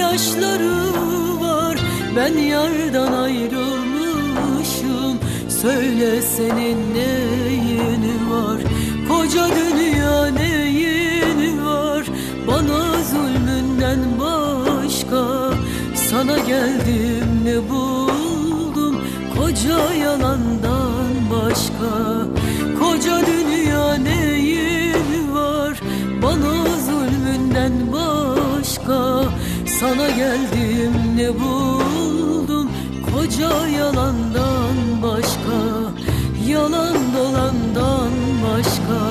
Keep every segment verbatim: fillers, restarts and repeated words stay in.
gözyaşları var. Ben yardan ayrılmışım, söyle senin neyin var? Koca dünya neyin var? Bana zulmünden başka, sana geldim ne buldum? Koca yalandan başka. Koca dünya neyin var? Bana zulmünden başka, sana geldim ne buldum? Koca yalandan başka, yalan dolandan başka.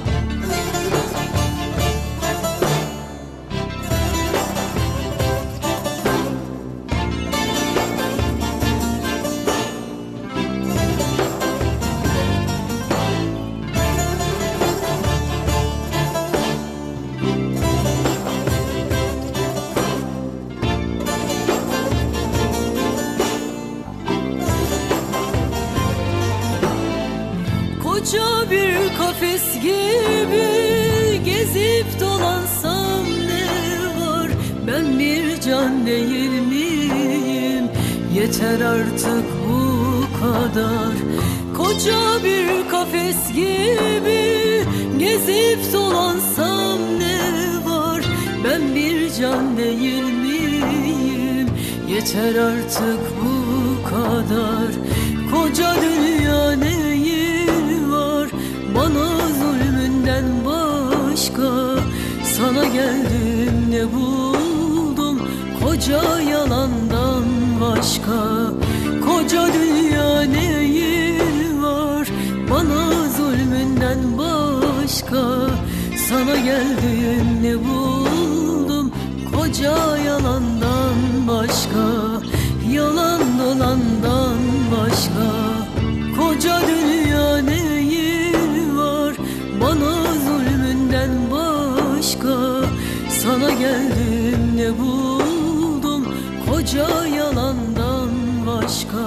Koca bir kafes gibi gezip dolansam ne var? Ben bir can değil miyim? Yeter artık bu kadar. Koca bir kafes gibi gezip dolansam ne var? Ben bir can değil miyim? Yeter artık bu kadar. Koca dünya neyin var? Bana zulmünden başka, sana geldim ne buldum? Koca yalandan başka. Koca dünya neyin var? Bana zulmünden başka, sana geldim ne buldum? Koca yalandan başka, yalan dolandan başka. Koca dünya neyin var? Bana zulmünden başka, sana geldim ne buldum? Koca yalandan başka.